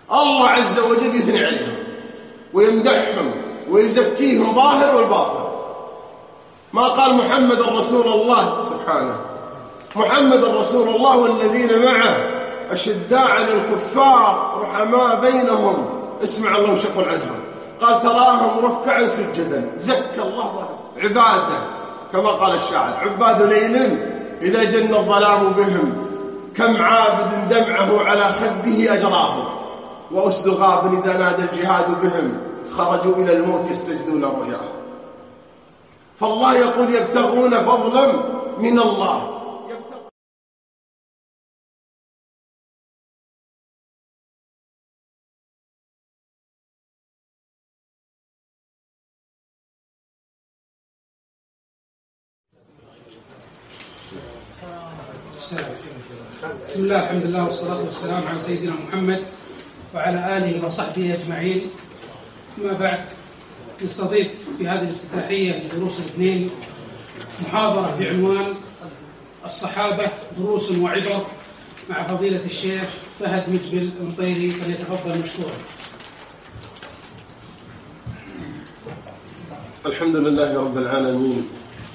الله عز وجل يثني عليهم ويمدحهم ويزكيهم ظاهر والباطن. ما قال محمد رسول الله سبحانه، محمد رسول الله والذين معه أشداء على الكفار رحماء بينهم. اسمع الله وش يقول عنهم، قال تراهم ركعا سجدا. زكى الله عباده كما قال الشاعر، عباد ليل إذا جن الظلام بهم، كم عابد دمعه على خده أجراه، وأسد غاب إذا نادى الجهاد بهم، خرجوا إلى الموت يستجدون رؤياه. فالله يقول يبتغون فضلا من الله. بسم الله، الحمد لله والصلاة والسلام على سيدنا محمد وعلى آله وصحبه أجمعين. أما بعد، نستضيف في هذه الافتتاحية لدروس الاثنين محاضرة بعنوان الصحابة دروس وعبر مع فضيلة الشيخ فهد مجبل المطيري، فليتفضل مشكورا. الحمد لله رب العالمين،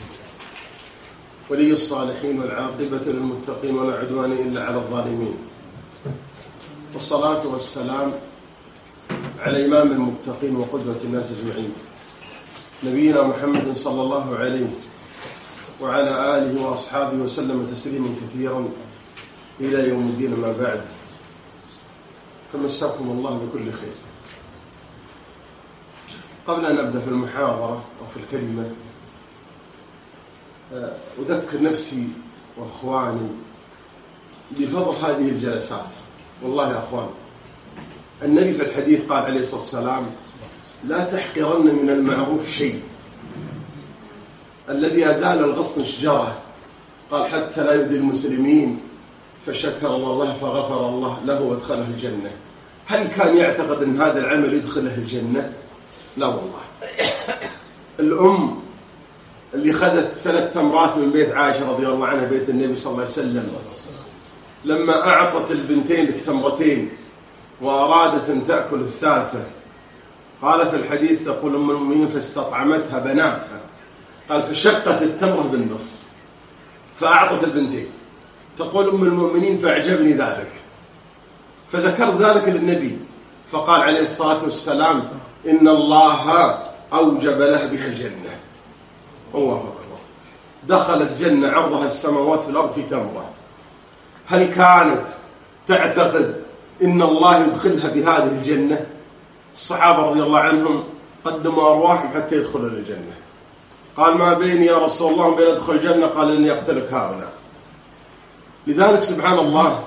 ولي الصالحين والعاقبة للمتقين ولا عدوان إلا على الظالمين، والصلاة والسلام على إمام المتقين وقدوة الناس أجمعين، نبينا محمد صلى الله عليه وعلى آله وأصحابه وسلم تسليما كثيرا إلى يوم الدين. ما بعد، فمساكم الله بكل خير. قبل أن أبدأ في المحاضرة أو في الكلمة، أذكر نفسي وأخواني بفضل هذه الجلسات. والله يا أخوان، النبي في الحديث قال عليه الصلاة والسلام: لا تحقرن من المعروف شيء. الذي أزال الغصن شجرة، قال حتى لا يؤذي المسلمين، فشكر الله فغفر الله له وادخله الجنة. هل كان يعتقد أن هذا العمل يدخله الجنة؟ لا والله. الأم اللي خذت 3 تمرات من بيت عائشة رضي الله عنها بيت النبي صلى الله عليه وسلم، لما أعطت البنتين التمرتين وأرادت أن تأكل الثالثة، قال في الحديث تقول أم المؤمنين فاستطعمتها بناتها، قال فشقت التمرة بالنصف فأعطت البنتين. تقول أم المؤمنين فأعجبني ذلك، فذكر ذلك للنبي فقال عليه الصلاة والسلام: إن الله أوجب له بها الجنة. الله أكبر، دخلت جنة عرضها السماوات في الأرض في تمرة. هل كانت تعتقد إن الله يدخلها بهذه الجنة؟ الصحابة رضي الله عنهم قدموا أرواحهم حتى يدخلوا الجنة. قال: ما بيني يا رسول الله وبين أدخل الجنة؟ قال: إني أقتلك هؤلاء. لذلك سبحان الله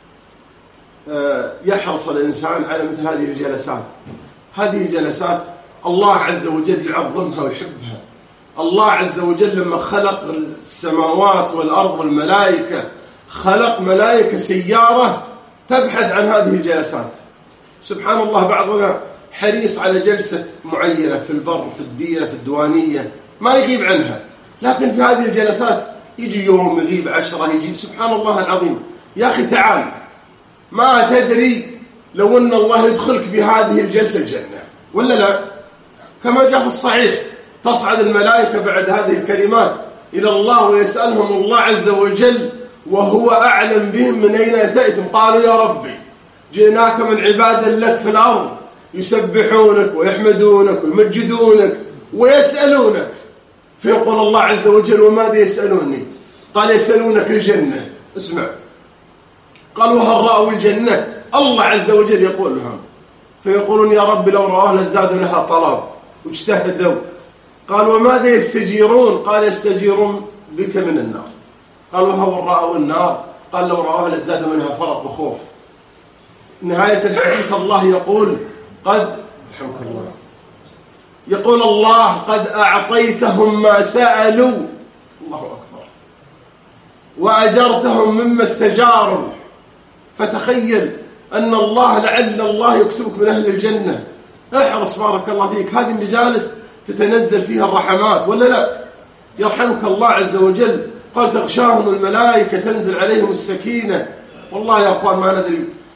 يحرص الإنسان على مثل هذه الجلسات. هذه الجلسات الله عز وجل يعظمها ويحبها. الله عز وجل لما خلق السماوات والأرض والملائكة، خلق ملائكة سيارة تبحث عن هذه الجلسات. سبحان الله، بعضنا حريص على جلسة معينة في البر، في الديرة، في الديوانية، ما يغيب عنها، لكن في هذه الجلسات يجي يوم يغيب 10 يجي. سبحان الله العظيم. يا أخي تعال، ما تدري لو أن الله يدخلك بهذه الجلسة الجنة ولا لا؟ كما جاء في الصحيح: تصعد الملائكة بعد هذه الكلمات إلى الله ويسألهم الله عز وجل وهو أعلم بهم من أين أتيتم. قالوا: يا ربي جئناك من عباد لك في الأرض يسبحونك ويحمدونك ويمجدونك ويسألونك. فيقول الله عز وجل: وماذا يسألوني؟ قال: يسألونك الجنة. اسمع، قال: وهل رأوا الجنة؟ الله عز وجل يقول لهم، فيقولون: يا رب لو رأوها لازدادوا لها طلب واجتهدوا. قال: وماذا يستجيرون؟ قال: يستجيرون بك من النار. قال: وهل رأوا النار؟ قال: لو رأوها لازدادوا منها فرق وخوف. نهاية الحديث الله يقول: قد رحمك الله، يقول الله: قد أعطيتهم ما سألوا، الله أكبر، وأجرتهم مما استجاروا. فتخيل أن الله لعل الله يكتبك من أهل الجنة. احرص بارك الله فيك، هذه المجالس تتنزل فيها الرحمات ولا لا؟ يرحمك الله عز وجل. قال: تغشاهم الملائكة تنزل عليهم السكينة. والله يا أخوان ما ندري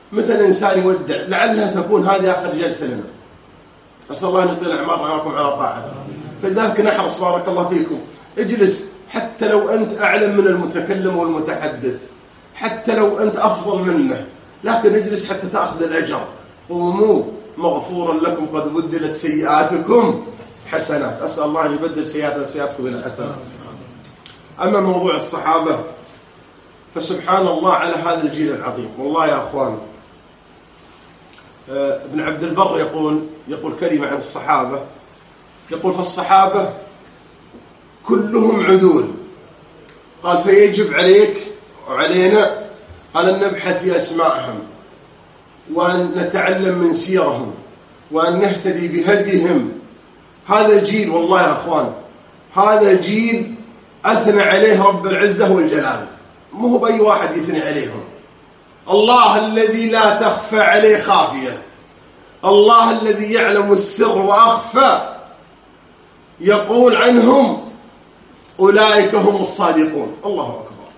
مثل إنسان يودع، لعلها تكون هذه آخر جلسة لنا. أسأل الله أن يطيل أعمارنا وياكم على طاعته. فلذلك نحرص بارك الله فيكم، اجلس حتى لو أنت أعلم من المتكلم والمتحدث، حتى لو أنت أفضل منه، لكن اجلس حتى تأخذ الأجر. قوموا مغفورا لكم قد بدلت سيئاتكم حسنات. أسأل الله أن يبدل سيئاتكم إلى حسنات. أما موضوع الصحابة فسبحان الله على هذا الجيل العظيم. والله يا أخوان، ابن عبد البر يقول كلمة عن الصحابة، يقول فالصحابة كلهم عدول. قال فيجب عليك وعلينا قال أن نبحث في أسمائهم، وأن نتعلم من سيرهم، وأن نهتدي بهديهم. هذا جيل والله يا أخوان، هذا جيل أثنى عليه رب العزة والجلال، مو هو بأي واحد يثني عليهم. الله الذي لا تخفى عليه خافية، الله الذي يعلم السر وأخفى، يقول عنهم أولئك هم الصادقون. الله أكبر.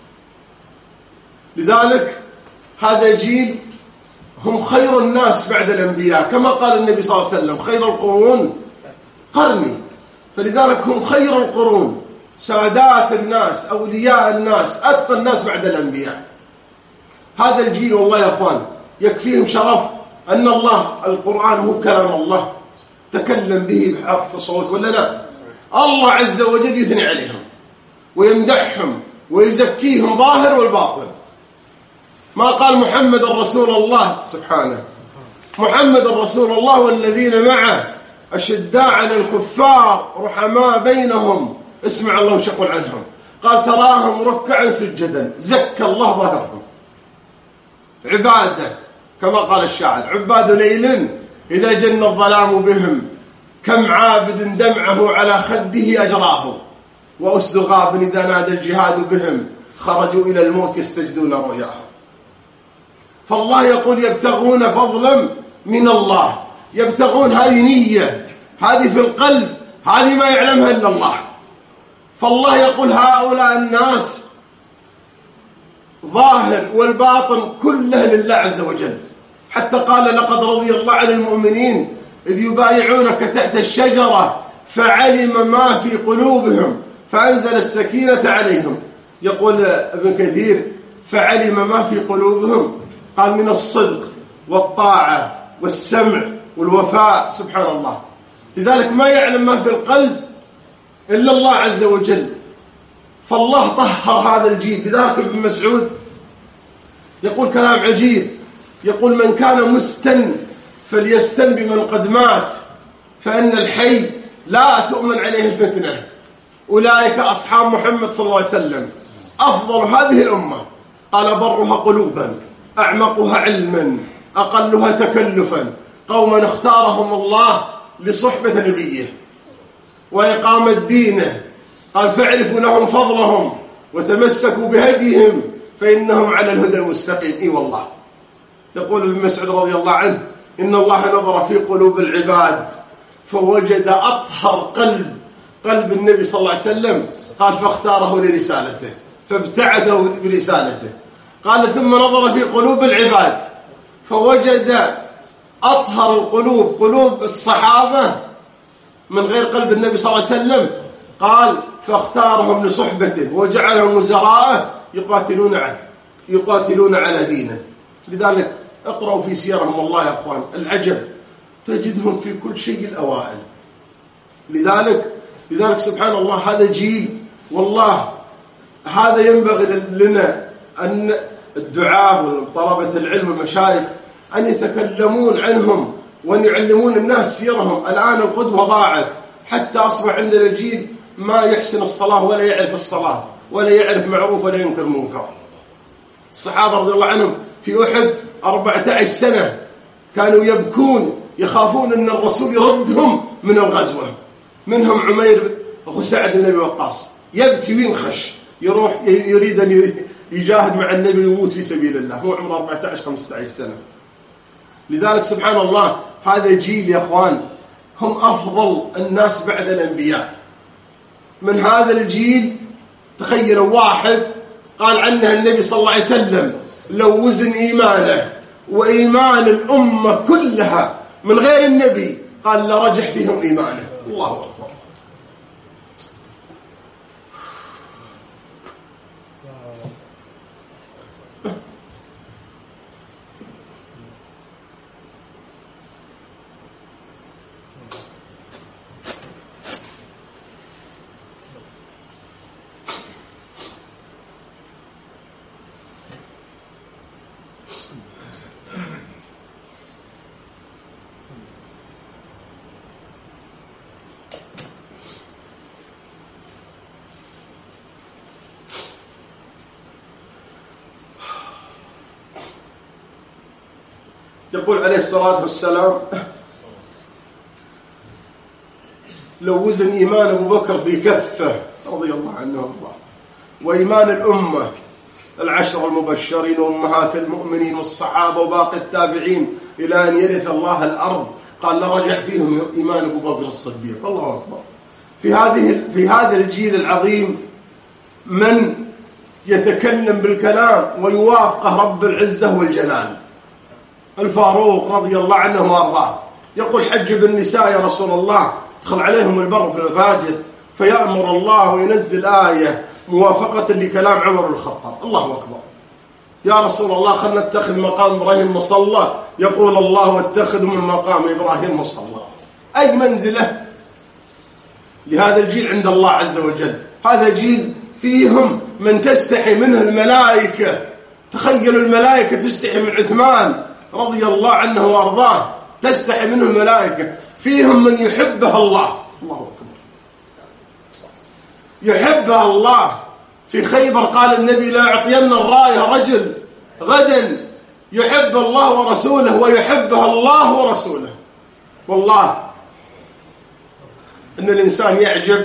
لذلك هذا جيل هم خير الناس بعد الأنبياء، كما قال النبي صلى الله عليه وسلم خير القرون قرني. فلذلك هم خير القرون، سادات الناس، أولياء الناس، أتقى الناس بعد الأنبياء. هذا الجيل والله يا أخوان يكفيهم شرف أن الله القرآن مو كلام الله تكلم به بحرف صوت ولا لا. الله عز وجل يثني عليهم ويمدحهم ويزكيهم ظاهر والباطن. ما قال محمد رسول الله سبحانه، محمد رسول الله والذين معه أشداء على الكفار رحماء بينهم. اسمع الله وش يقول عنهم، قال تراهم ركعا سجدا، زكى الله ظهرهم. عباده كما قال الشاعر، عباد ليل إذا جن الظلام بهم، كم عابد دمعه على خده أجراه، وأسد غاب إذا نادى الجهاد بهم، خرجوا إلى الموت يستجدون رؤياه. فالله يقول يبتغون فضلا من الله، يبتغون، هذه نية، هذه في القلب، هذه ما يعلمها إلا الله. فالله يقول هؤلاء الناس ظاهر والباطن كله لله عز وجل. حتى قال لقد رضي الله عن المؤمنين إذ يبايعونك تحت الشجرة فعلم ما في قلوبهم فأنزل السكينة عليهم. يقول ابن كثير فعلم ما في قلوبهم، قال من الصدق والطاعة والسمع والوفاء. سبحان الله. لذلك ما يعلم ما في القلب إلا الله عز وجل. فالله طهر هذا الجيل. لذلك ابن مسعود يقول كلام عجيب، يقول من كان مستن فليستن بمن قد مات، فإن الحي لا تؤمن عليه الفتنة. أولئك أصحاب محمد صلى الله عليه وسلم، أفضل هذه الأمة. قال برها قلوبا، أعمقها علما، أقلها تكلفا، قوما اختارهم الله لصحبة نبيه وإقامة دينه. قال فاعرفوا لهم فضلهم وتمسكوا بهديهم فإنهم على الهدى المستقيم. إي والله. يقول ابن مسعود رضي الله عنه إن الله نظر في قلوب العباد فوجد أطهر قلب النبي صلى الله عليه وسلم، قال فاختاره لرسالته فابتعثه برسالته. قال ثم نظر في قلوب العباد فوجد أطهر القلوب قلوب الصحابة من غير قلب النبي صلى الله عليه وسلم، قال فاختارهم لصحبته وجعلهم وزراءه يقاتلون على دينه. لذلك اقرأوا في سيرهم والله يا أخوان العجب، تجدهم في كل شيء الأوائل. لذلك سبحان الله هذا جيل والله هذا ينبغي لنا أن الدعاة وطلبة العلم والمشايخ أن يتكلمون عنهم وأن يعلمون الناس سيرهم. الآن القدوة ضاعت، حتى أصبح عندنا جيل ما يحسن الصلاة ولا يعرف الصلاة ولا يعرف معروف ولا ينكر منكر. الصحابة رضي الله عنهم في أحد 14 سنة كانوا يبكون يخافون أن الرسول يردهم من الغزوة. منهم عمير أخو سعد بن أبي وقاص يبكي وينخش، يروح يريد أن يجاهد مع النبي ويموت في سبيل الله، هو عمره 14-15 سنة. لذلك سبحان الله هذا جيل يا أخوان هم أفضل الناس بعد الأنبياء. من هذا الجيل تخيلوا واحد قال عنه النبي صلى الله عليه وسلم لو وزن إيمانه وإيمان الأمة كلها من غير النبي، قال لرجح فيهم إيمانه. الله أكبر. يقول عليه الصلاة والسلام: لو وزن إيمان أبو بكر في كفة رضي الله عنه وارضاه، وإيمان الأمة 10 المبشرين وأمهات المؤمنين والصحابة وباقي التابعين إلى أن يرث الله الأرض، قال لرجح فيهم إيمان أبو بكر الصديق. الله أكبر. في هذا الجيل العظيم من يتكلم بالكلام ويوافقه رب العزة والجلال، الفاروق رضي الله عنه وارضاه، يقول: حجب النساء يا رسول الله، ادخل عليهم البر في الفاجر، فيأمر الله وينزل آية موافقة لكلام عمر بن الخطاب. الله أكبر. يا رسول الله خلنا نتخذ مقام إبراهيم مصلى، يقول الله: واتخذوا من مقام إبراهيم مصلى. أي منزلة لهذا الجيل عند الله عز وجل. هذا جيل فيهم من تستحي منه الملائكة. تخيلوا الملائكة تستحي من عثمان رضي الله عنه وارضاه، تستحي منه الملائكة. فيهم من يحبه الله. الله أكبر. يحبه الله. في خيبر قال النبي: لا يعطين الراية رجل غدا يحب الله ورسوله ويحبه الله ورسوله. والله إن الإنسان يعجب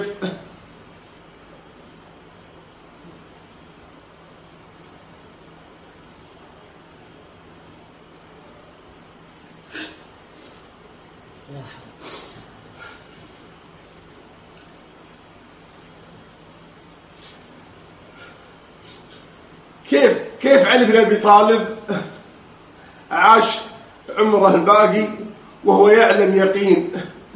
كيف علي بن أبي طالب عاش عمره الباقي وهو يعلم يقين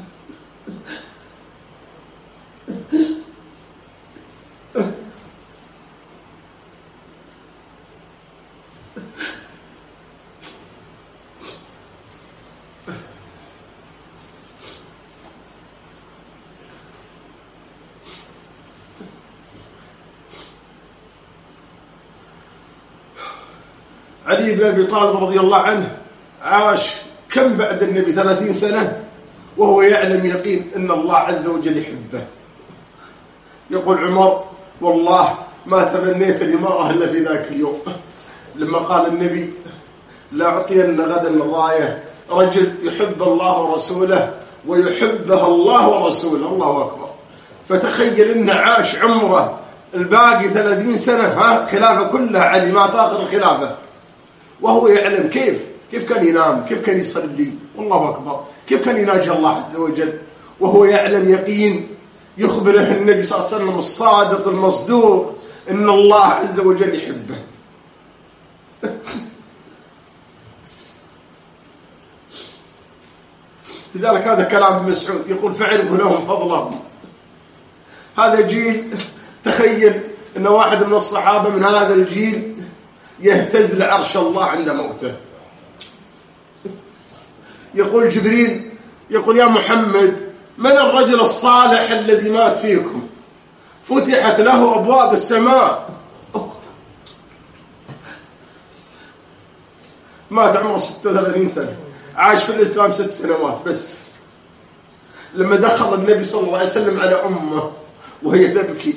علي بن أبي طالب رضي الله عنه عاش كم بعد النبي 30 سنة وهو يعلم يقين أن الله عز وجل يحبه. يقول عمر: والله ما تمنيت الإمارة إلا في ذاك اليوم، لما قال النبي: لا أعطين غدا الراية رجل يحب الله ورسوله ويحبه الله ورسوله. الله أكبر. فتخيل إنه عاش عمره الباقي 30 سنة خلافة كلها علي ما تآخر الخلافة، وهو يعلم كيف كان ينام، كيف كان يصلي. والله أكبر. كيف كان يناجي الله عز وجل وهو يعلم يقين يخبره النبي صلى الله عليه وسلم الصادق المصدوق إن الله عز وجل يحبه. لذلك هذا كلام ابن مسعود يقول: فاعرفوا لهم فضلهم. هذا جيل، تخيل أن واحد من الصحابة من هذا الجيل يهتز لعرش الله عند موته. يقول جبريل: يقول يا محمد من الرجل الصالح الذي مات فيكم؟ فتحت له أبواب السماء. مات عمره 36 سنة، عاش في الإسلام 6 سنوات بس. لما دخل النبي صلى الله عليه وسلم على أمه وهي تبكي،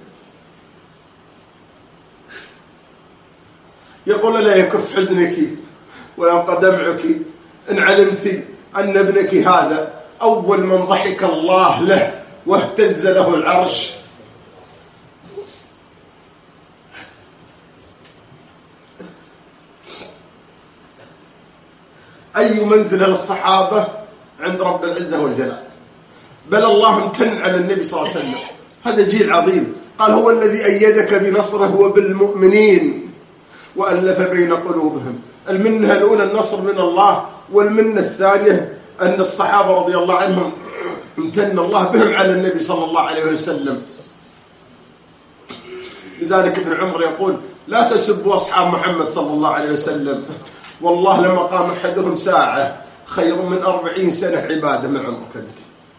يقول: لا يكف حزنك ويبقى دمعك إن علمت أن ابنك هذا أول من ضحك الله له واهتز له العرش. أي منزلة للصحابة عند رب العزة والجلال. بل الله امتن على النبي صلى الله عليه وسلم. هذا جيل عظيم. قال: هو الذي أيدك بنصره وبالمؤمنين وألف بين قلوبهم. المنة الأولى النصر من الله، والمنة الثانية أن الصحابة رضي الله عنهم امتن الله بهم على النبي صلى الله عليه وسلم. لذلك ابن عمر يقول لا تسبوا أصحاب محمد صلى الله عليه وسلم، والله لما قام أحدهم ساعة خير من 40 سنة عبادة من عمرك أنت.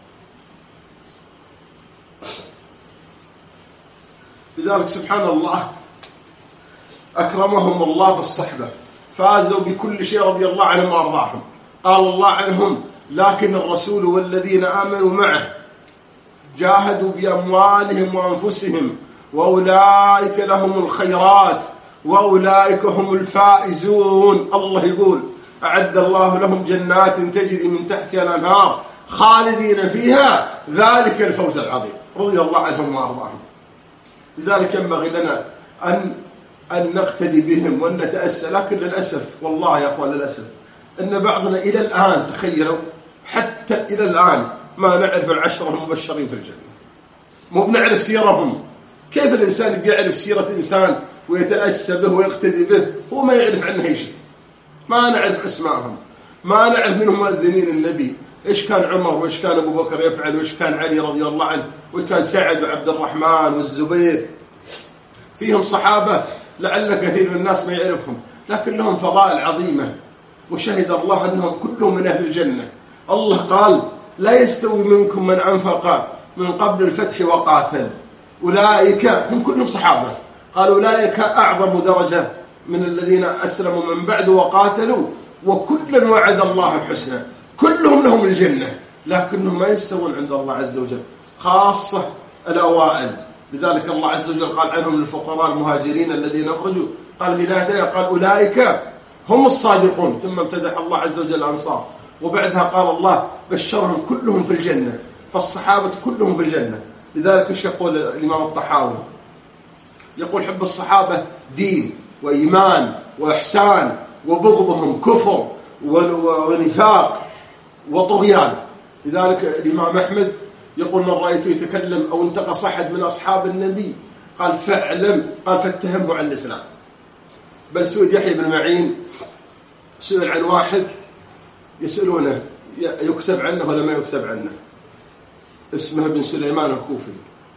لذلك سبحان الله أكرمهم الله بالصحبة، فازوا بكل شيء رضي الله عنهم وأرضاهم. قال الله عنهم لكن الرسول والذين آمنوا معه جاهدوا بأموالهم وأنفسهم وأولئك لهم الخيرات وأولئك هم الفائزون. الله يقول أعد الله لهم جنات تجري من تحتها الأنهار خالدين فيها ذلك الفوز العظيم، رضي الله عنهم وأرضاهم. لذلك ينبغي لنا أن نقتدي بهم وأن نتأسى. لكن للأسف والله يا أخوان للأسف أن بعضنا إلى الآن، تخيلوا حتى إلى الآن ما نعرف العشرة المبشرين في الجنة، مو بنعرف سيرهم. كيف الإنسان بيعرف سيرة إنسان ويتأسى به ويقتدي به هو ما يعرف عنه أي شيء؟ ما نعرف أسمائهم، ما نعرف منهم مؤذنين النبي، إيش كان عمر وإيش كان أبو بكر يفعل وإيش كان علي رضي الله عنه وإيش كان سعد وعبد الرحمن والزبير. فيهم صحابة لعل كثير من الناس ما يعرفهم، لكن لهم فضائل عظيمة، وشهد الله أنهم كلهم من أهل الجنة. الله قال لا يستوي منكم من أنفق من قبل الفتح وقاتل، أولئك هم كلهم صحابة. قال أولئك أعظم درجة من الذين أسلموا من بعد وقاتلوا وكلا وعد الله الحسنى. كلهم لهم الجنة، لكنهم ما يستوون عند الله عز وجل، خاصة الأوائل. لذلك الله عز وجل قال عنهم الفقراء المهاجرين الذين أخرجوا، قال بداية قال أولئك هم الصادقون، ثم امتدح الله عز وجل الأنصار، وبعدها قال الله بشرهم كلهم في الجنة، فالصحابة كلهم في الجنة. لذلك ايش يقول الإمام الطحاوي؟ يقول حب الصحابة دين وإيمان وإحسان، وبغضهم كفر ونفاق وطغيان. لذلك الإمام أحمد يقول من رأيته يتكلم أو انتقص أحد من أصحاب النبي قال فاعلم، قال فاتهمه عن الإسلام. بل سئل يحيى بن معين سئل عن واحد يسألونه يكتب عنه ولا ما يكتب عنه، اسمه بن سليمان الكوفي،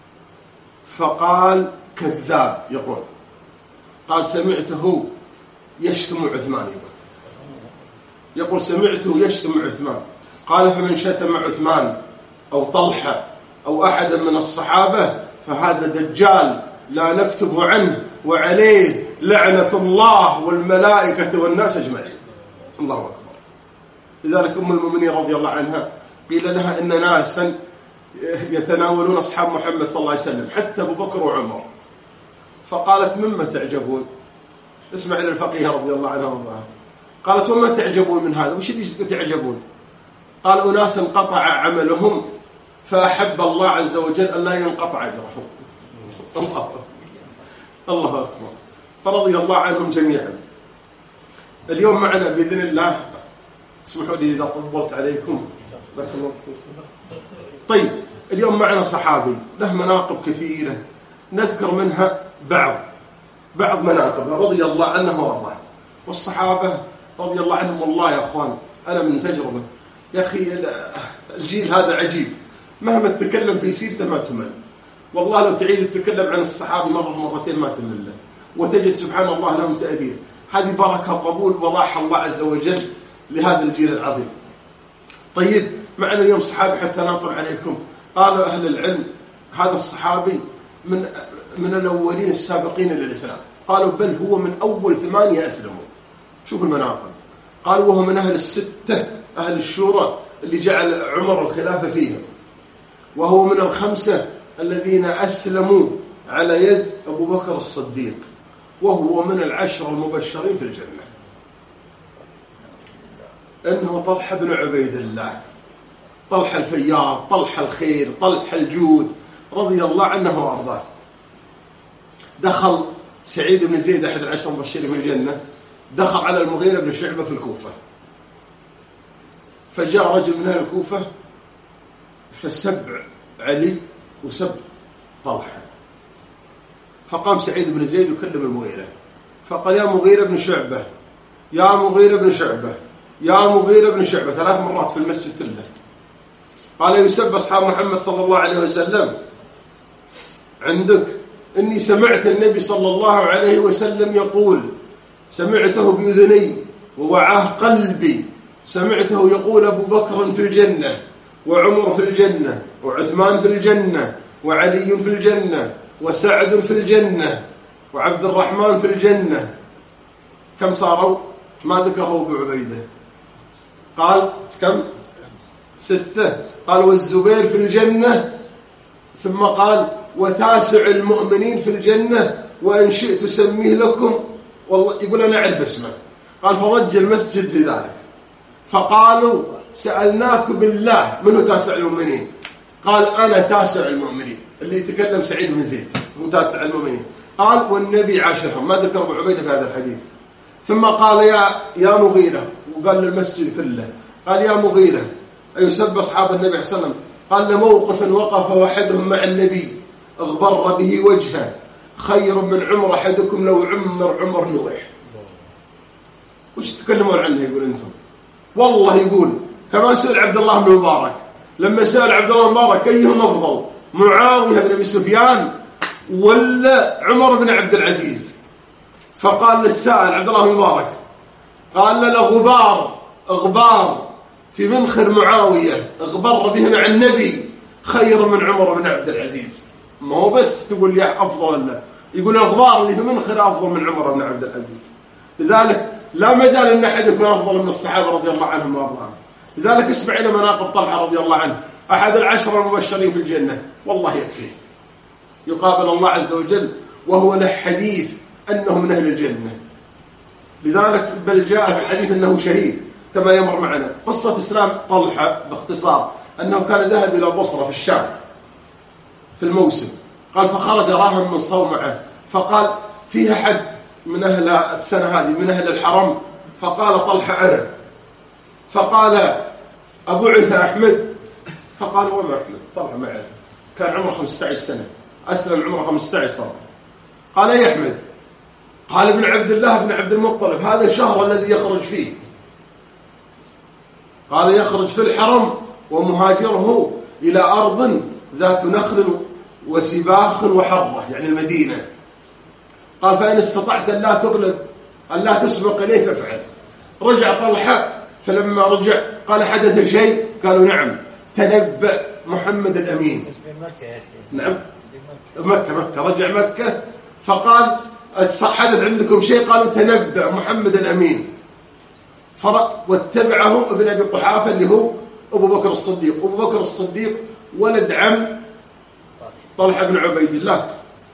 فقال كذاب. قال سمعته يشتم عثمان، يقول سمعته يشتم عثمان. قال فمن شتم عثمان أو طلحة أو أحدا من الصحابة فهذا دجال لا نكتب عنه وعليه لعنة الله والملائكة والناس أجمعين. الله أكبر. لذلك أم المؤمنين رضي الله عنها قيل لها إن ناسا يتناولون أصحاب محمد صلى الله عليه وسلم حتى أبو بكر وعمر، فقالت مما تعجبون؟ اسمع إلى الفقيه رضي الله عنه وارضاه. قالت وما تعجبون من هذا؟ وش اللي تعجبون؟ قال أناس انقطع عملهم فأحب الله عز وجل أن لا ينقطع أجرهم. الله أكبر. فرضي الله عنهم جميعا. اليوم معنا بإذن الله، اسمحوا لي إذا طولت عليكم. طيب اليوم معنا صحابي له مناقب كثيرة، نذكر منها بعض مناقبه رضي الله عنه وارضاه. والصحابة رضي الله عنهم والله يا أخوان أنا من تجربة يا أخي الجيل هذا عجيب، مهما تتكلم في سيرته ما تمل. والله لو تعيد تتكلم عن الصحابة مرة مرتين ما تمل له، وتجد سبحان الله لهم تأثير. هذه بركة وقبول وضعها الله عز وجل لهذا الجيل العظيم. طيب معنا اليوم صحابي حتى نطل عليكم. قالوا أهل العلم هذا الصحابي من الأولين السابقين للإسلام، قالوا بل هو من أول 8 أسلموا. شوف المناقب. قالوا وهو من أهل 6 أهل الشورى اللي جعل عمر الخلافة فيهم، وهو من 5 الذين أسلموا على يد أبو بكر الصديق، وهو من 10 المبشرين في الجنة. إنه طلحة بن عبيد الله، طلحة الفياض، طلحة الخير، طلحة الجود، رضي الله عنه وأرضاه. دخل سعيد بن زيد أحد 10 المبشرين في الجنة، دخل على المغيرة بن شعبة في الكوفة، فجاء رجل من أهل الكوفة فسب علي وسب طلحة، فقام سعيد بن زيد يكلم المغيرة فقال يا مغيرة بن شعبة، يا مغيرة بن شعبة، يا مغيرة بن شعبة 3 مرات في المسجد كله. قال يسب أصحاب محمد صلى الله عليه وسلم عندك إني سمعت النبي صلى الله عليه وسلم يقول، سمعته بأذني ووعاه قلبي، سمعته يقول أبو بكر في الجنة، وعمر في الجنة، وعثمان في الجنة، وعلي في الجنة، وسعد في الجنة، وعبد الرحمن في الجنة. كم صاروا؟ ما ذكره أبو عبيدة. قال كم؟ 6. قال والزبير في الجنة، ثم قال وتاسع المؤمنين في الجنة وإن شئت سميه لكم، والله يقول أنا أعرف اسمه. قال فضج المسجد في ذلك، فقالوا سألناك بالله من هو تاسع المؤمنين؟ قال أنا تاسع المؤمنين. اللي يتكلم سعيد بن زيد هو تاسع المؤمنين. قال والنبي عاشرهم. ما ذكر أبو عبيدة في هذا الحديث. ثم قال يا مغيرة، وقال للمسجد كله، قال يا مغيرة أيسب أصحاب النبي عليه الصلاة والسلام؟ قال لموقف وقف وحدهم مع النبي اغبر به وجهه خير من عمر أحدكم لو عمر نوح. وش تتكلمون عنه؟ يقول أنتم والله يقول كما سئل عبد الله بن مبارك، لما سأل عبد الله بن مبارك أيهم أفضل، معاوية بن أبي سفيان ولا عمر بن عبد العزيز؟ فقال للسائل عبد الله بن مبارك، قال له غبار في منخر معاوية اغبر به مع النبي خير من عمر بن عبد العزيز. ما هو بس تقول يا أفضل ولا، يقول الغبار اللي في منخر أفضل من عمر بن عبد العزيز. لذلك لا مجال أن أحد يكون أفضل من الصحابة رضي الله عنهم وأرضاهم. لذلك اسمع إلى مناقب طلحة رضي الله عنه، أحد 10 المبشرين في الجنة، والله يكفي يقابل الله عز وجل وهو له حديث أنه من أهل الجنة. لذلك بل جاء في الحديث أنه شهيد كما يمر معنا. قصة إسلام طلحة باختصار أنه كان ذهب إلى البصرة في الشام في الموسم. قال فخرج راهم من صومعة، فقال فيها حد من أهل السنة هذه من أهل الحرم؟ فقال طلحة أنا. فقال أبعث أحمد؟ فقال وما أحمد؟ طلحة ما عرف، كان عمره 15 سنة، أسلم عمره 15 طبعا. قال أي أحمد؟ قال ابن عبد الله بن عبد المطلب، هذا الشهر الذي يخرج فيه. قال يخرج في الحرم ومهاجره إلى أرض ذات نخل وسباخ وحرة، يعني المدينة. قال فإن استطعت أن لا تغلب أن لا تسبق إليه فافعل. رجع طلحة، فلما رجع قال حدث شيء؟ قالوا نعم، تنبأ محمد الأمين. نعم مكة، رجع مكة فقال حدث عندكم شيء؟ قالوا تنبأ محمد الأمين. واتبعه ابن أبي قحافة اللي هو أبو بكر الصديق. أبو بكر الصديق ولد عم طلحة بن عبيد الله.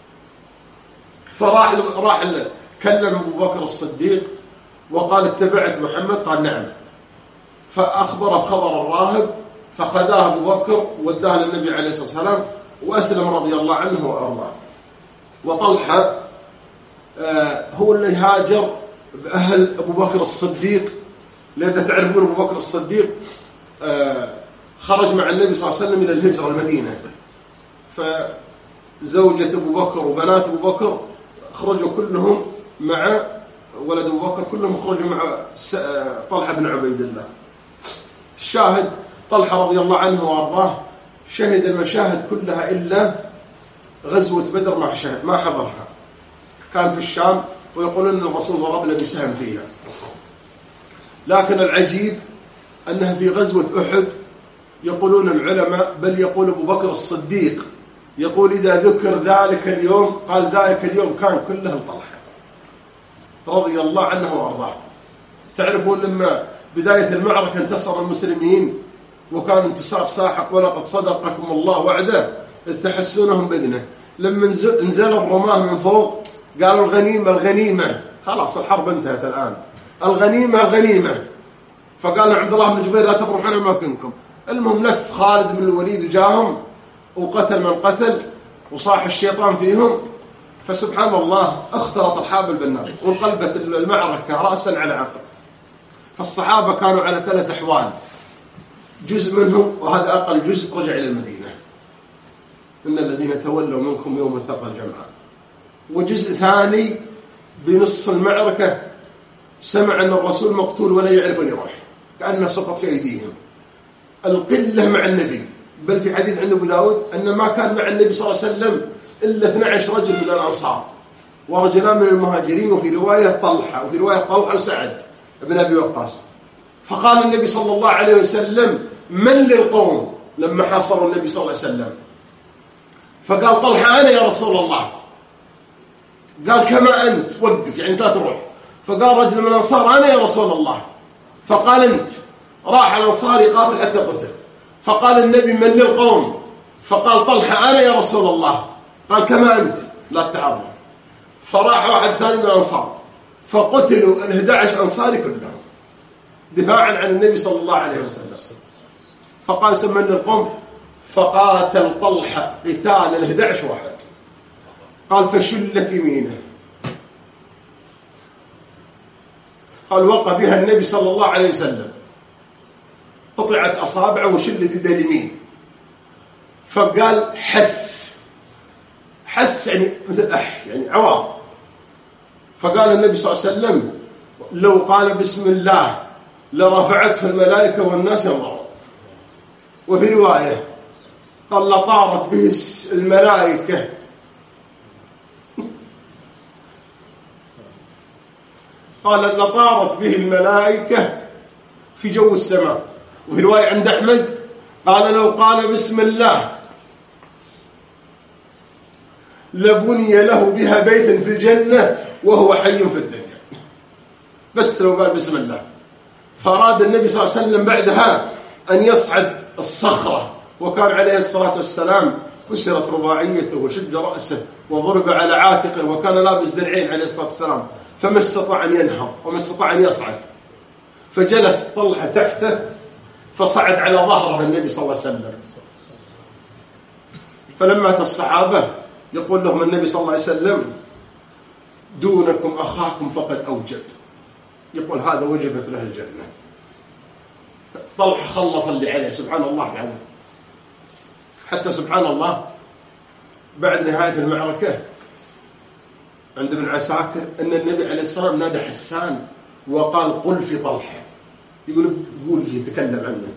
فراح كلم أبو بكر الصديق وقال اتبعت محمد؟ قال نعم. فأخبره بخبر الراهب، فخذاه أبو بكر وداه للنبي عليه الصلاة والسلام وأسلم رضي الله عنه وأرضاه. وطلحة هو اللي هاجر بأهل أبو بكر الصديق، لأن تعرفون أبو بكر الصديق خرج مع النبي صلى الله عليه وسلم إلى الهجرة المدينة، فزوجة أبو بكر وبنات أبو بكر خرجوا كلهم مع ولد أبو بكر، كلهم خرجوا مع طلحة بن عبيد الله. الشاهد طلحة رضي الله عنه وأرضاه شهد المشاهد كلها إلا غزوة بدر ما حضرها، كان في الشام، ويقولون أن الرسول ضرب له بسهم فيها. لكن العجيب أنها في غزوة أحد يقولون العلماء، بل يقول أبو بكر الصديق يقول إذا ذكر ذلك اليوم، قال ذلك اليوم كان كله لطلحة رضي الله عنه وأرضاه. تعرفون لما بداية المعركة انتصر المسلمين وكان انتصار ساحق، ولقد صدقكم الله وعده إذ تحسونهم بإذنه. لما نزل الرماه من فوق قالوا الغنيمة، خلاص الحرب انتهت الآن، الغنيمة. فقال عبد الله بن جبير لا تبرحون أماكنكم. المهم لف خالد بن الوليد وجاهم وقتل من قتل وصاح الشيطان فيهم. فسبحان الله اختلط الحابل بالنار وانقلبت المعركة رأسا على عقب. فالصحابة كانوا على 3 أحوال، جزء منهم وهذا أقل جزء رجع إلى المدينة، إن الذين تولوا منكم يوم التقى الجمعان، وجزء ثاني بنص المعركة سمع أن الرسول مقتول ولا يعرف وين يروح، كأنه سقط في أيديهم. القلة مع النبي، بل في حديث عند أبو داود أن ما كان مع النبي صلى الله عليه وسلم إلا 12 رجل من الأنصار ورجلان من المهاجرين، وفي رواية طلحة، وفي رواية طلحة وسعد بن أبي وقاص. فقال النبي صلى الله عليه وسلم: من للقوم؟ لما حاصروا النبي صلى الله عليه وسلم فقال طلحة: أنا يا رسول الله. قال: كما أنت، وقف يعني لا تروح. فقال رجل من الأنصار: أنا يا رسول الله. فقال: أنت. راح الأنصار يقاتل حتى قتل. فقال النبي: من للقوم؟ فقال طلحة: أنا يا رسول الله. قال: كما أنت، لا تتعرض. فراح واحد ثاني من الأنصار فقتلوا 11 أنصاري كلهم دفاعا عن النبي صلى الله عليه وسلم. فقال: سمن القوم. فقاتل طلحة قتال 11 واحد. قال: فشلت يمينه. قال: وقى بها النبي صلى الله عليه وسلم، قطعت أصابعه وشلت يده اليمين. فقال: حس يعني مثل يعني عوام. فقال النبي صلى الله عليه وسلم: لو قال بسم الله لرفعته الملائكة والناس ينظرون. وفي رواية قال: لطارت به الملائكة قال: لطارت به الملائكة في جو السماء. وفي رواية عند أحمد قال: لو قال بسم الله لبني له بها بيتا في الجنة وهو حي في الدنيا. بس لو قال بسم الله. فأراد النبي صلى الله عليه وسلم بعدها أن يصعد الصخرة، وكان عليه الصلاة والسلام كسرت رباعيته وشد رأسه وضرب على عاتقه، وكان لابس درعين عليه الصلاة والسلام، فما استطاع أن ينهض وما استطاع أن يصعد. فجلس طلحة تحته فصعد على ظهره النبي صلى الله عليه وسلم. فلما أتى الصحابة يقول لهم النبي صلى الله عليه وسلم: دونكم أخاكم فقد أوجب. يقول: هذا وجبت له الجنة. طلحة خلص اللي عليه، سبحان الله العظيم. حتى سبحان الله بعد نهاية المعركة عند ابن عساكر أن النبي عليه الصلاة والسلام نادى حسان وقال: قل في طلحة. يقول: قول يتكلم عنه.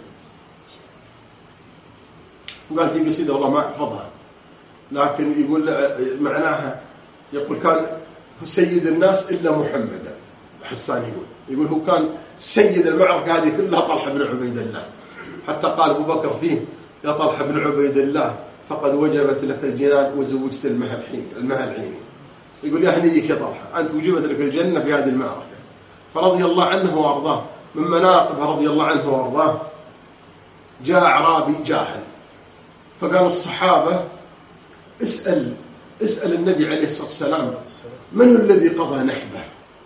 وقال في قصيدة والله ما أحفظها، لكن يقول معناها، يقول: كان سيد الناس إلا محمدا. حسان يقول هو كان سيد المعركة هذه كلها طلحة بن عبيد الله. حتى قال أبو بكر فيه: يا طلحة بن عبيد الله فقد وجبت لك الجنان وزوجت المهلحين. يقول: يا هنيك يا طلحة، أنت وجبت لك الجنة في هذه المعركة. فرضي الله عنه وأرضاه. من مناقبه رضي الله عنه وأرضاه جاء أعرابي جاهل، فقال الصحابة: اسأل النبي عليه الصلاة والسلام من هو الذي قضى نحبه.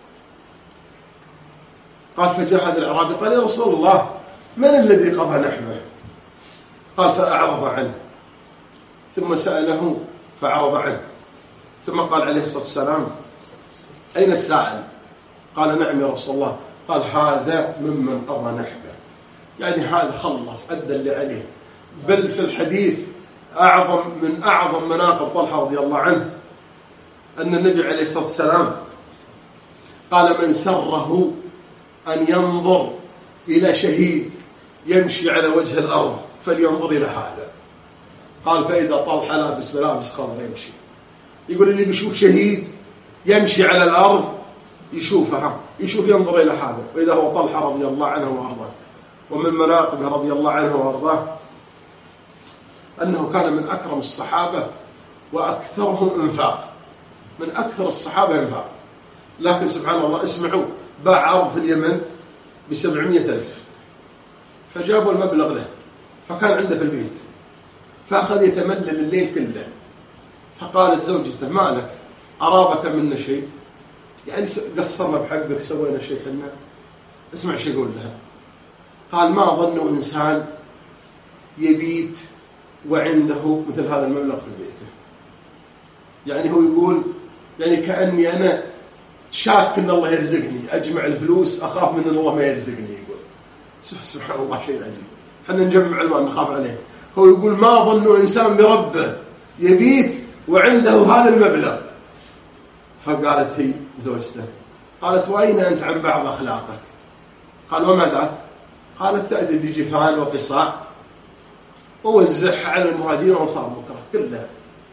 قال: فجاء هذا الأعرابي قال: يا رسول الله من الذي قضى نحبه؟ قال: فأعرض عنه. ثم سأله فأعرض عنه. ثم قال عليه الصلاة والسلام: أين السائل؟ قال: نعم يا رسول الله. قال: هذا ممن قضى نحبه، يعني هذا خلص أدى اللي عليه. بل في الحديث من أعظم مناقب طلحة رضي الله عنه أن النبي عليه الصلاة والسلام قال: من سره أن ينظر إلى شهيد يمشي على وجه الأرض فلينظر إلى هذا. قال: فإذا طلحة لابس ملابس خضر يمشي. يقول: اللي بيشوف شهيد يمشي على الأرض يشوف ينظر إلى هذا. وإذا هو طلحة رضي الله عنه وأرضاه. ومن مناقبه رضي الله عنه وأرضاه أنه كان من أكرم الصحابة وأكثرهم إنفاق، من أكثر الصحابة إنفاق. لكن سبحان الله اسمعوا، باع أرض في اليمن ب700,000، فجابوا المبلغ له، فكان عنده في البيت، فأخذ يتملل الليل كله. فقالت زوجته: ما لك؟ أرابك منا شيء؟ يعني قصرنا بحقك، سوينا شيء حنا؟ اسمع شو يقول لها. قال: ما ظنوا إنسان يبيت وعنده مثل هذا المبلغ في بيته. يعني هو يقول: يعني كأني أنا شاك أن الله يرزقني، أجمع الفلوس أخاف من أن الله ما يرزقني. يقول سبحان الله، شيء عجيب. حنا نجمع المال نخاف عليه. هو يقول: ما ظنوا إنسان بربه يبيت وعنده هذا المبلغ. فقالت هي زوجته، قالت وأين أنت عن بعض أخلاقك؟ قال وما ذاك؟ قالت تأدي بجفان وقصاع ووزعها على المهاجرين وأنصار مكة كلها.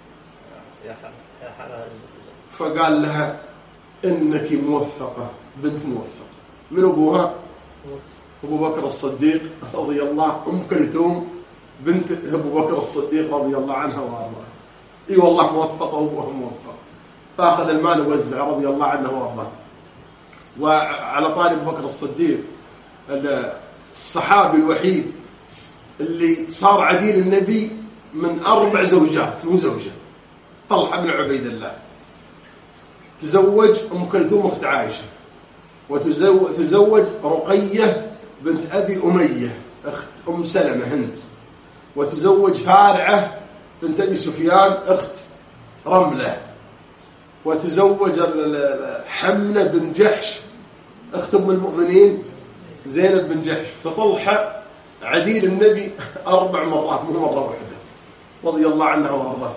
فقال لها إنك موفقة بنت موفقة. من أبوها؟ أبو بكر الصديق رضي الله، أم كلثوم بنت أبو بكر الصديق رضي الله عنها وأرضاها. إي والله موفقة وأبوها موفق. فأخذ المال ووزع رضي الله عنه وأرضاه. وعلى طالب بكر الصديق الصحابي الوحيد اللي صار عديل النبي من 4 زوجات مو زوجة، طلحة بن عبيد الله. تزوج أم كلثوم أخت عائشة، وتزوج رقية بنت أبي أمية أخت أم سلمة هند، وتزوج فارعة بنت أبي سفيان أخت رملة، وتزوج حملة بن جحش أخت أم المؤمنين زينب بن جحش. فطلحة عديل النبي 4 مرات مو مرة واحدة رضي الله عنه وأرضاه.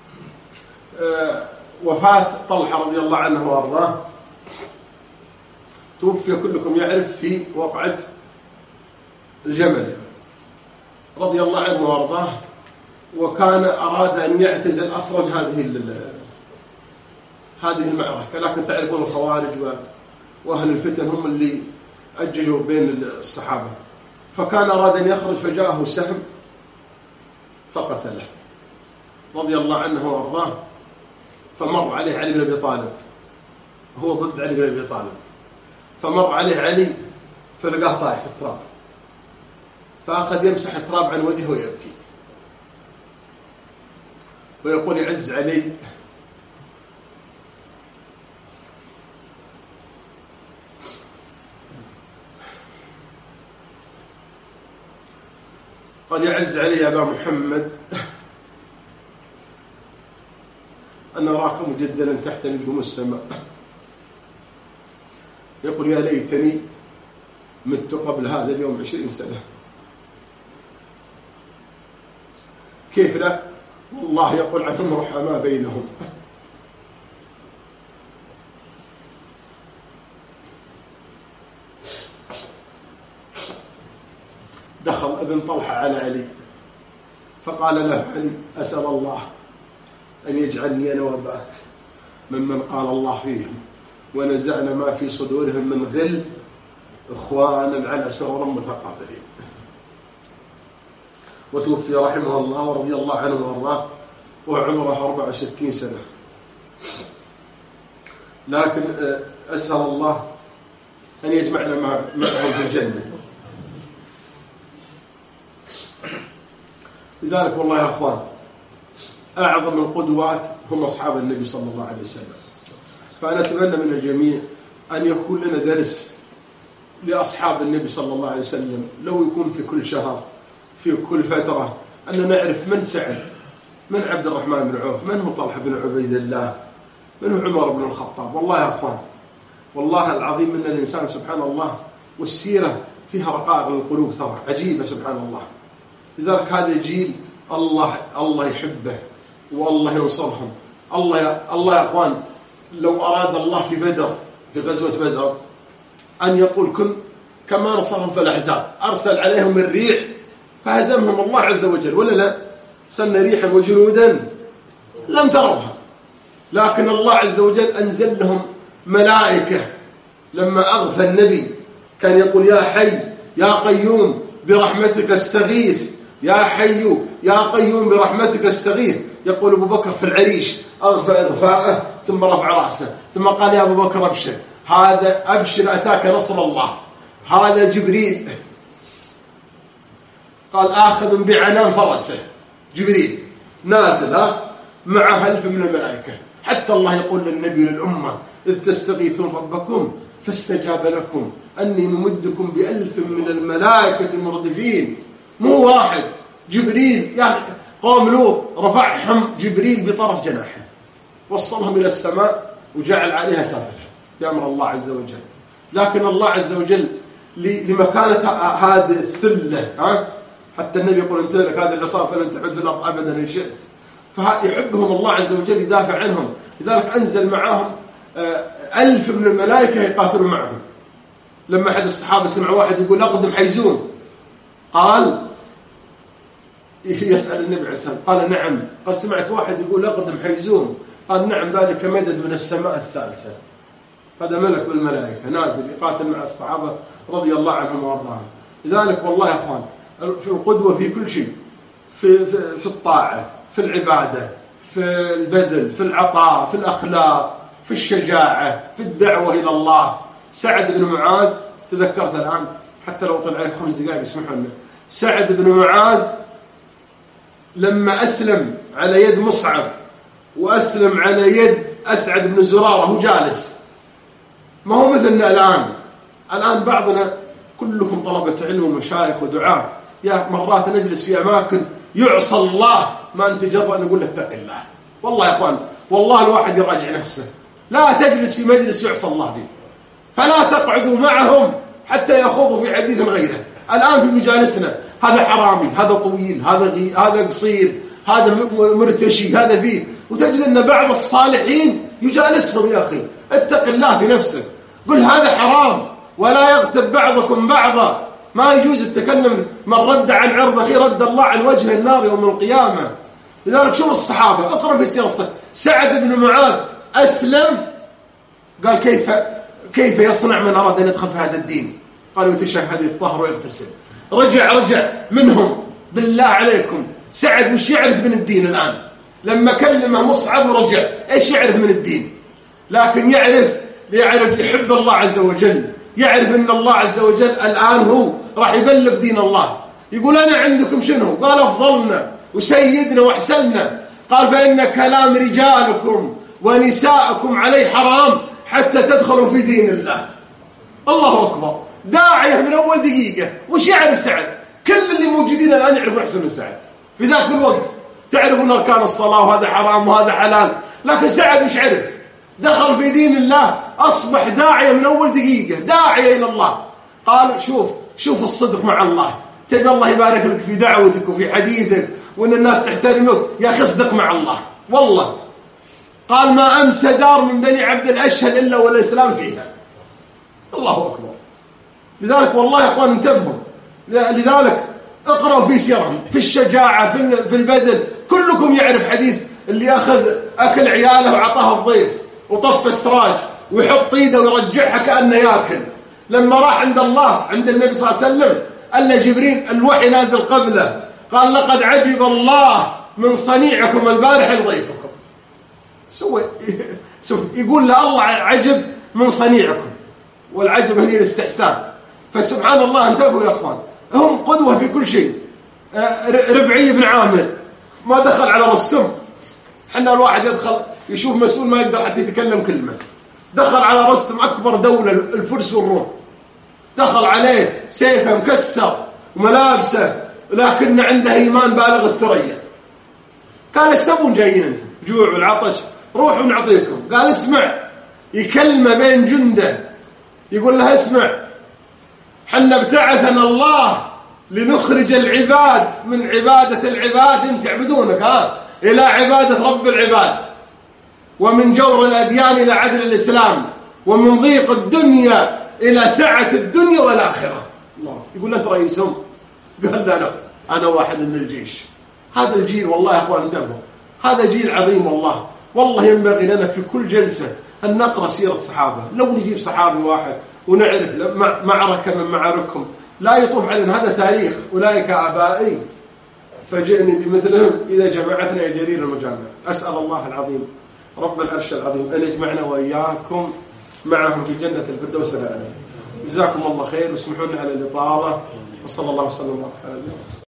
وفاة طلحة رضي الله عنه وأرضاه توفي كلكم يعرف في وقعة الجمل رضي الله عنه وأرضاه، وكان أراد أن يعتزل أصلا هذه المعركة، لكن تعرفون الخوارج وأهل الفتن هم اللي أججوا بين الصحابة. فكان أراد أن يخرج فجاءه سهم فقتله رضي الله عنه وأرضاه. فمر عليه علي بن أبي طالب، هو ضد علي بن أبي طالب، فمر عليه علي فلقاه طايح في التراب، فأخذ يمسح التراب عن وجهه ويبكي ويقول يعز علي قال يعز علي يا أبا محمد أن أراك مجدلا تحت نجوم السماء. يقول يا ليتني مت قبل هذا اليوم 20 سنة. كيف لا؟ والله يقول عنهم رحماء بينهم. دخل ابن طلحة على علي فقال له علي أسأل الله أن يجعلني أنا وأباك ممن قال الله فيهم ونزعنا ما في صدورهم من غل إخوانا على سرر متقابلين. وتوفي رحمه الله ورضي الله عنه وارضاه وعمره 64 سنة. لكن أسأل الله أن يجمعنا معهم في الجنة. لذلك والله يا أخوان أعظم القدوات هم أصحاب النبي صلى الله عليه وسلم. فأنا أتمنى من الجميع أن يكون لنا درس لأصحاب النبي صلى الله عليه وسلم، لو يكون في كل شهر في كل فترة، أن نعرف من سعد، من عبد الرحمن بن عوف، من هو طلحة بن عبيد الله، من هو عمر بن الخطاب. والله يا أخوان والله العظيم من الإنسان سبحان الله والسيرة فيها رقائق القلوب ترى عجيبة سبحان الله. لذلك هذا جيل الله يحبه والله ينصرهم. الله يا أخوان لو أراد الله في بدر في غزوة بدر أن يقول كن كما نصرهم في الأحزاب، أرسل عليهم الريح فهزمهم الله عز وجل، ولا لا؟ سن ريحا وجنودا لم تروها. لكن الله عز وجل أنزل لهم ملائكة. لما أغفى النبي كان يقول يا حي يا قيوم برحمتك استغيث، يا حي يا قيوم برحمتك استغيث. يقول أبو بكر في العريش أغفى إغفاءه ثم رفع رأسه ثم قال يا أبو بكر أبشر، هذا أبشر أتاك نصر الله، هذا جبريل. قال آخذ بعنان فرسه، جبريل نازل مع 1000 من الملائكة. حتى الله يقول للنبي للأمة إذ تستغيثون ربكم فاستجاب لكم أني ممدكم ب1000 من الملائكة المردفين. مو واحد، جبريل يا قوم لوط رفعهم جبريل بطرف جناحه وصلهم إلى السماء وجعل عليها سافلة بأمر الله عز وجل. لكن الله عز وجل لمكانة هذه الثلة حتى النبي يقول انت لك هذه العصابة فلن تعد في الأرض أبدا إن شئت. فيحبهم الله عز وجل يدافع عنهم. لذلك أنزل معهم 1000 من الملائكة يقاتلون معهم. لما أحد الصحابة سمع واحد يقول أقدم حيزوم، قال يسأل النبي عليه السلام، قال نعم. قال سمعت واحد يقول أقدم حيزوم، قال نعم ذلك مدد من السماء الثالثة. هذا ملك من الملائكة نازل يقاتل مع الصحابة رضي الله عنهم وارضاهم. لذلك والله يا أخوان في القدوة في كل شيء، في الطاعة، في العبادة، في البذل، في العطاء، في الأخلاق، في الشجاعة، في الدعوة إلى الله. سعد بن معاذ تذكرت الآن حتى لو طلع عليك 5 دقائق اسمحوا لنا. سعد بن معاذ لما أسلم على يد مصعب وأسلم على يد أسعد بن زرارة هو جالس، ما هو مثلنا الآن بعضنا كلكم طلبة علم ومشايخ ودعاء، يا مرات نجلس في أماكن يعصى الله ما أنت جرأ نقول له اتق الله. والله يا أخوان والله الواحد يراجع نفسه، لا تجلس في مجلس يعصى الله فيه، فلا تقعدوا معهم حتى يخوضوا في حديث غيره. الآن في مجالسنا هذا حرامي، هذا طويل، هذا قصير، هذا مرتشي، هذا فيه، وتجد أن بعض الصالحين يجالسهم يا أخي اتق الله في نفسك، قل هذا حرام ولا يغتب بعضكم بعضا. ما يجوز التكلم، من رد عن عرض أخيه رد الله عن وجه النار يوم القيامة. لذلك شوف الصحابة اقرأ في سيرته. سعد بن معاذ أسلم، قال كيف يصنع من أراد أن يدخل في هذا الدين؟ قالوا يتشهد يتطهر ويغتسل. رجع منهم بالله عليكم. سعد وش يعرف من الدين الآن؟ لما كلمه مصعب ورجع ايش يعرف من الدين؟ لكن يعرف يحب الله عز وجل، يعرف ان الله عز وجل الآن هو راح يبلغ دين الله. يقول أنا عندكم شنو؟ قال أفضلنا وسيدنا وأحسننا. قال فإن كلام رجالكم ونساءكم عليه حرام حتى تدخلوا في دين الله. الله أكبر، داعية من أول دقيقة. وش يعرف سعد؟ كل اللي موجودين الآن يعرفون أحسن من سعد. في ذاك الوقت تعرفون أركان الصلاة وهذا حرام وهذا حلال، لكن سعد مش عرف، دخل في دين الله، أصبح داعية من أول دقيقة، داعية إلى الله. قال شوف الصدق مع الله، تبي الله يبارك لك في دعوتك وفي حديثك وأن الناس تحترمك، يا أخي اصدق مع الله. والله قال ما أمسى دار من بني عبد الأشهل إلا والإسلام فيها. الله أكبر. لذلك والله يا أخوان انتبهوا، لذلك اقرأوا في سيرهم، في الشجاعة، في البذل. كلكم يعرف حديث اللي أكل عياله وعطاه الضيف وطف السراج ويحط ايده ويرجعها كأنه ياكل. لما راح عند الله عند النبي صلى الله عليه وسلم قال جبريل الوحي نازل قبله، قال لقد عجب الله من صنيعكم البارح لضيفكم. يقول له الله عجب من صنيعكم، والعجب هنا الاستحسان. فسبحان الله انتبهوا يا أخوان، هم قدوة في كل شيء. ربعي بن عامر ما دخل على رستم، حنا الواحد يدخل يشوف مسؤول ما يقدر حتى يتكلم كلمة، دخل على رستم أكبر دولة الفرس والروم، دخل عليه سيفه مكسر وملابسه لكن عنده إيمان بالغ الثريا. قال ايش تبون جايين انتم؟ جوع والعطش، روحوا نعطيكم. قال اسمع، يكلمه بين جنده يقول له اسمع، حنا ابتعثنا الله لنخرج العباد من عبادة العباد انت تعبدونك إلى عبادة رب العباد، ومن جور الأديان إلى عدل الإسلام، ومن ضيق الدنيا إلى سعة الدنيا والآخرة. الله يقول أنت رئيسهم؟ قال لا أنا واحد من الجيش. هذا الجيل والله يا أخوان انتبهوا، هذا جيل عظيم. والله ينبغي لنا في كل جلسة أن نقرأ سير الصحابة. لو نجيب صحابي واحد ونعرف معركة من معاركهم لا يطوف علينا، هذا تاريخ، أولئك آبائي فجئني بمثلهم إذا جمعتنا يا جرير المجامع. أسأل الله العظيم رب العرش العظيم أن يجمعنا وإياكم معهم في جنة الفردوس الأعلى. جزاكم الله خير واسمحوا لنا على الإطالة، وصلى الله وسلم وبارك على النبي.